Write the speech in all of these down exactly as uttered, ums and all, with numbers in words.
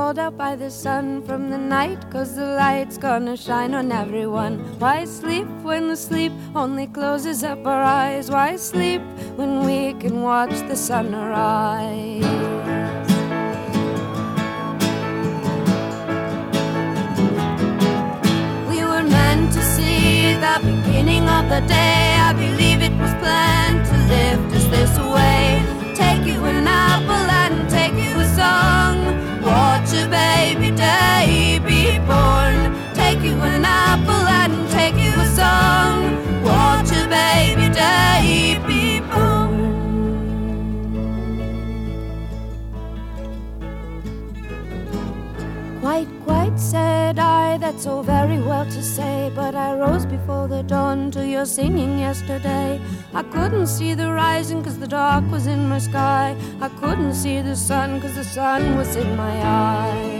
called out by the sun from the night, 'cause the light's gonna shine on everyone. Why sleep when the sleep only closes up our eyes? Why sleep when we can watch the sun rise? We were meant to see the beginning of the day. I believe it was planned to lift us this way. Take you an apple and take you a song. Watch a baby day be born. Take you an apple and take you a song. Watch a baby day be born. Quite, quite, said I, that's all very well to say, but I rose before the dawn to your singing yesterday. I couldn't see the rising 'cause the dark was in my sky. I couldn't see the sun 'cause the sun was in my eye.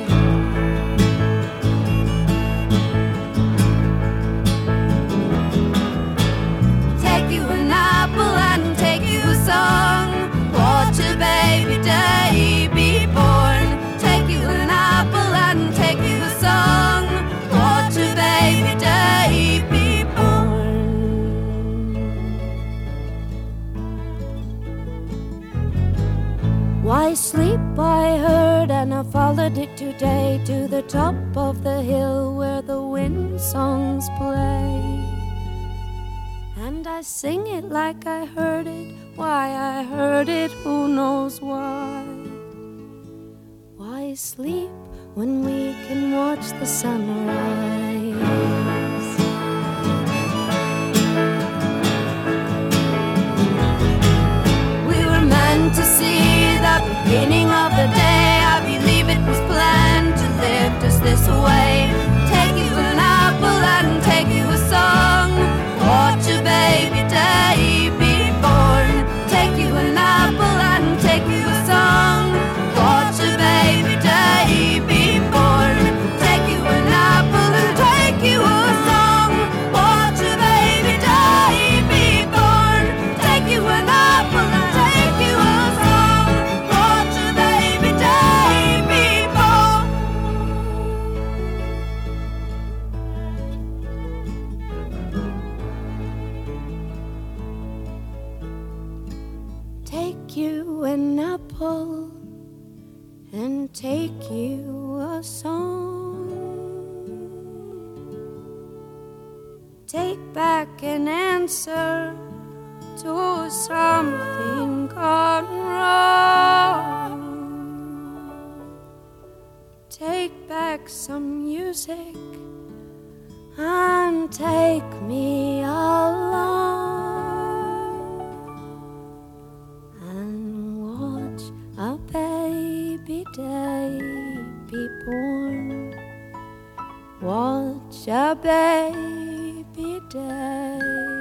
Take you an apple and take you a song. Watch a baby day be born. Take you an apple and take you a song. Watch a baby day be born. Why sleep, I heard, and I followed it today to the top of the hill where the wind songs play. And I sing it like I heard it. Why I heard it, who knows why? Why sleep when we can watch the sunrise? We were meant to see the beginning of the day. I believe it was planned to lift us this way. Take you an apple and take you a song. Watch a baby day be born. Take you an apple and take you a song. Watch a baby day be born. Take you an apple and take you a song. Watch a baby day be born. Take you an apple and take you a song. Watch a baby day be born. Take you an apple and take you a song. Take back an answer to something gone wrong. Take back some music and take me along. A baby day be born. Watch a baby day